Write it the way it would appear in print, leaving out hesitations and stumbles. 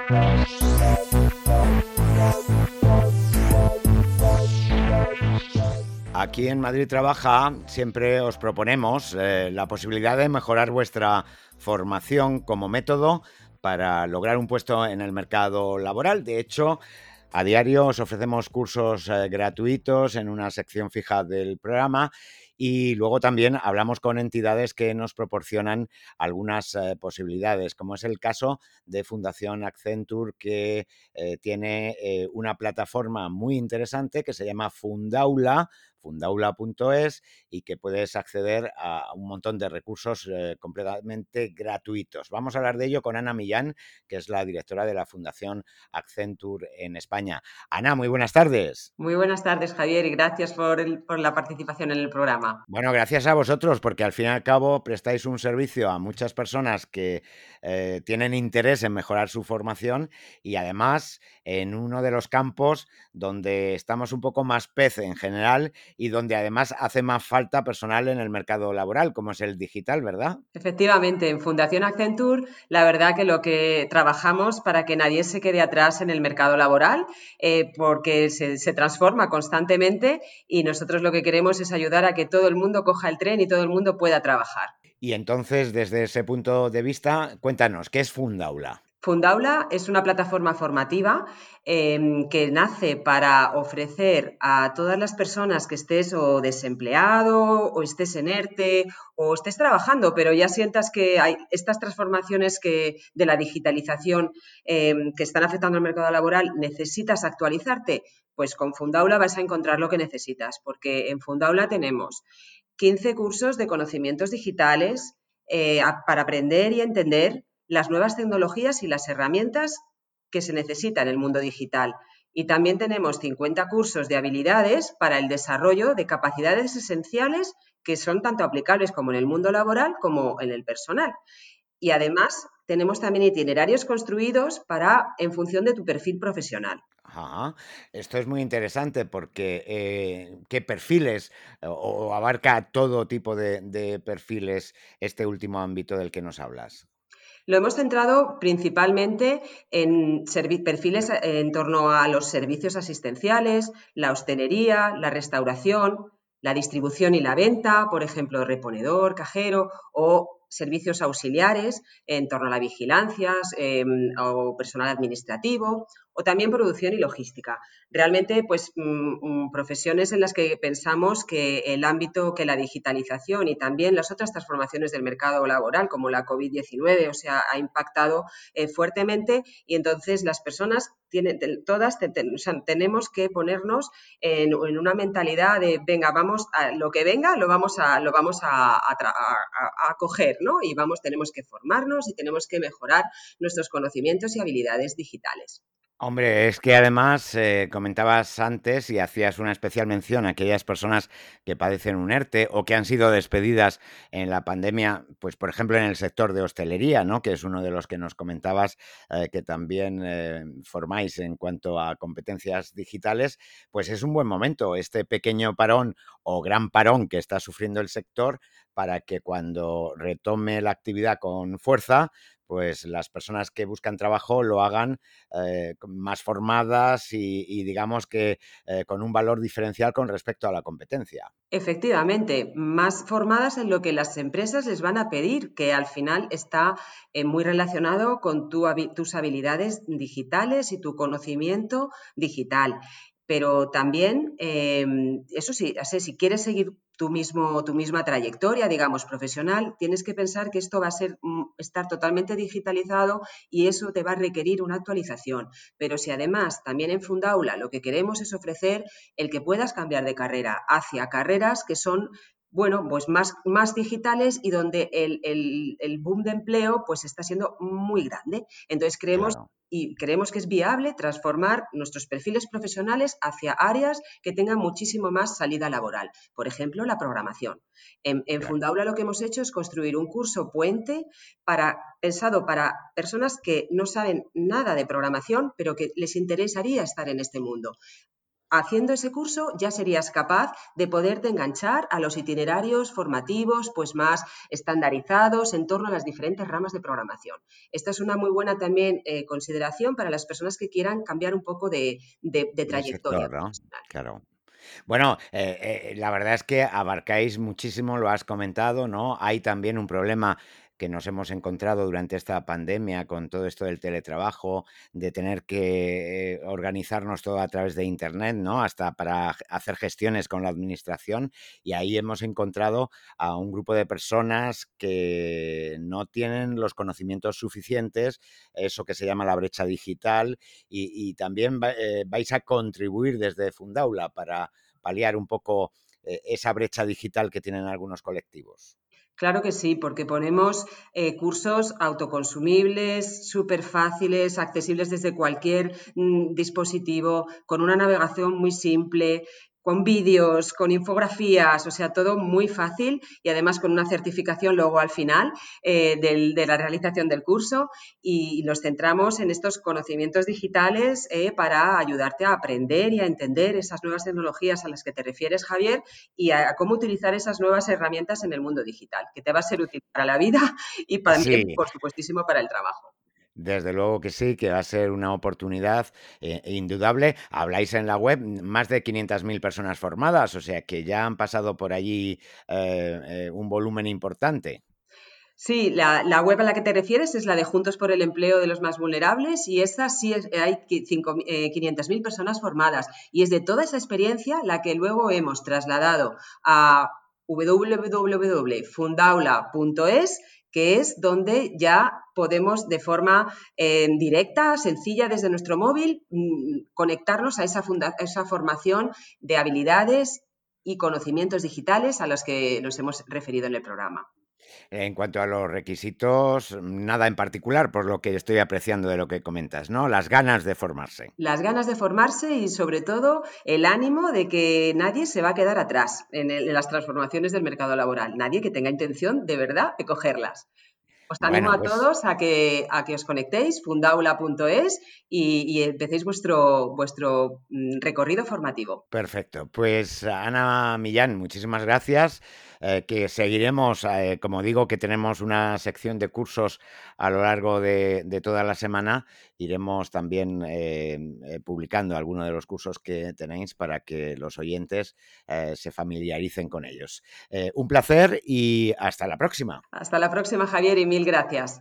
Aquí en Madrid Trabaja siempre os proponemos la posibilidad de mejorar vuestra formación como método para lograr un puesto en el mercado laboral. De hecho, a diario os ofrecemos cursos gratuitos en una sección fija del programa y luego también hablamos con entidades que nos proporcionan algunas posibilidades, como es el caso de Fundación Accenture, que tiene una plataforma muy interesante que se llama fundaula.es y que puedes acceder a un montón de recursos completamente gratuitos. Vamos a hablar de ello con Ana Millán, que es la directora de la Fundación Accenture en España. Ana, muy buenas tardes. Muy buenas tardes, Javier, y gracias por la participación en el programa. Bueno, gracias a vosotros, porque al fin y al cabo prestáis un servicio a muchas personas que tienen interés en mejorar su formación y además en uno de los campos donde estamos un poco más pez en general y donde además hace más falta personal en el mercado laboral, como es el digital, ¿verdad? Efectivamente, en Fundación Accenture, la verdad que lo que trabajamos para que nadie se quede atrás en el mercado laboral, porque se transforma constantemente y nosotros lo que queremos es ayudar a que todo el mundo coja el tren y todo el mundo pueda trabajar. Y entonces, desde ese punto de vista, cuéntanos, ¿qué es Fundaula? Fundaula es una plataforma formativa que nace para ofrecer a todas las personas que estés o desempleado o estés en ERTE o estés trabajando, pero ya sientas que hay estas transformaciones de la digitalización que están afectando al mercado laboral, necesitas actualizarte, pues con Fundaula vas a encontrar lo que necesitas, porque en Fundaula tenemos 15 cursos de conocimientos digitales para aprender y entender las nuevas tecnologías y las herramientas que se necesitan en el mundo digital. Y también tenemos 50 cursos de habilidades para el desarrollo de capacidades esenciales que son tanto aplicables como en el mundo laboral como en el personal. Y además tenemos también itinerarios construidos en función de tu perfil profesional. Ajá. Esto es muy interesante porque ¿qué perfiles o abarca todo tipo de perfiles este último ámbito del que nos hablas? Lo hemos centrado principalmente en perfiles en torno a los servicios asistenciales, la hostelería, la restauración, la distribución y la venta, por ejemplo, reponedor, cajero o servicios auxiliares en torno a la vigilancia o personal administrativo o también producción y logística. Realmente, pues, profesiones en las que pensamos que el ámbito, que la digitalización y también las otras transformaciones del mercado laboral, como la COVID-19, o sea, ha impactado fuertemente y entonces las personas tenemos que ponernos en una mentalidad de, venga, vamos a lo que venga, lo vamos a coger, ¿no? Y tenemos que formarnos y tenemos que mejorar nuestros conocimientos y habilidades digitales. Hombre, es que además comentabas antes y hacías una especial mención a aquellas personas que padecen un ERTE o que han sido despedidas en la pandemia, pues por ejemplo en el sector de hostelería, ¿no? Que es uno de los que nos comentabas que también formáis en cuanto a competencias digitales, pues es un buen momento este pequeño parón o gran parón que está sufriendo el sector para que cuando retome la actividad con fuerza, pues las personas que buscan trabajo lo hagan más formadas y digamos que con un valor diferencial con respecto a la competencia. Efectivamente, más formadas en lo que las empresas les van a pedir, que al final está muy relacionado con tus habilidades digitales y tu conocimiento digital. Pero también, eso sí, si quieres seguir tu misma trayectoria, digamos, profesional, tienes que pensar que esto va a estar totalmente digitalizado y eso te va a requerir una actualización. Pero si además también en Fundaula lo que queremos es ofrecer el que puedas cambiar de carrera hacia carreras que son, bueno, pues más digitales y donde el boom de empleo pues está siendo muy grande. Entonces Claro. creemos que es viable transformar nuestros perfiles profesionales hacia áreas que tengan muchísimo más salida laboral. Por ejemplo, la programación. En Claro. Fundaula lo que hemos hecho es construir un curso puente pensado para personas que no saben nada de programación, pero que les interesaría estar en este mundo. haciendo ese curso ya serías capaz de poderte enganchar a los itinerarios formativos pues más estandarizados en torno a las diferentes ramas de programación. Esta es una muy buena también consideración para las personas que quieran cambiar un poco de De trayectoria sector, ¿no? profesional. Claro. Bueno, la verdad es que abarcáis muchísimo, lo has comentado, ¿no? Hay también un problema que nos hemos encontrado durante esta pandemia con todo esto del teletrabajo, de tener que organizarnos todo a través de Internet, ¿no? Hasta para hacer gestiones con la administración. Y ahí hemos encontrado a un grupo de personas que no tienen los conocimientos suficientes, eso que se llama la brecha digital, y también vais a contribuir desde Fundaula para paliar un poco esa brecha digital que tienen algunos colectivos. Claro que sí, porque ponemos cursos autoconsumibles, súper fáciles, accesibles desde cualquier dispositivo, con una navegación muy simple, con vídeos, con infografías, o sea, todo muy fácil y además con una certificación luego al final de la realización del curso, y nos centramos en estos conocimientos digitales para ayudarte a aprender y a entender esas nuevas tecnologías a las que te refieres, Javier, y a cómo utilizar esas nuevas herramientas en el mundo digital, que te va a ser útil para la vida y también, Sí, por supuestísimo, para el trabajo. desde luego que sí, que va a ser una oportunidad indudable. Habláis en la web más de 500.000 personas formadas, o sea que ya han pasado por allí un volumen importante. Sí, la web a la que te refieres es la de Juntos por el Empleo de los Más Vulnerables, y esta sí hay 500.000 personas formadas, y es de toda esa experiencia la que luego hemos trasladado a www.fundaula.es, que es donde ya podemos de forma directa, sencilla, desde nuestro móvil, conectarnos a esa formación de habilidades y conocimientos digitales a los que nos hemos referido en el programa. En cuanto a los requisitos, nada en particular, por lo que estoy apreciando de lo que comentas, ¿no? Las ganas de formarse. Las ganas de formarse y, sobre todo, el ánimo de que nadie se va a quedar atrás en las transformaciones del mercado laboral. Nadie que tenga intención de verdad de cogerlas. Os animo Bueno, a pues todos a que os conectéis, fundaula.es, y empecéis vuestro recorrido formativo. perfecto. Pues Ana Millán, muchísimas gracias. Que seguiremos, como digo, que tenemos una sección de cursos a lo largo de toda la semana. Iremos también publicando algunos de los cursos que tenéis para que los oyentes se familiaricen con ellos. Un placer y hasta la próxima. Hasta la próxima, Javier, y mil gracias.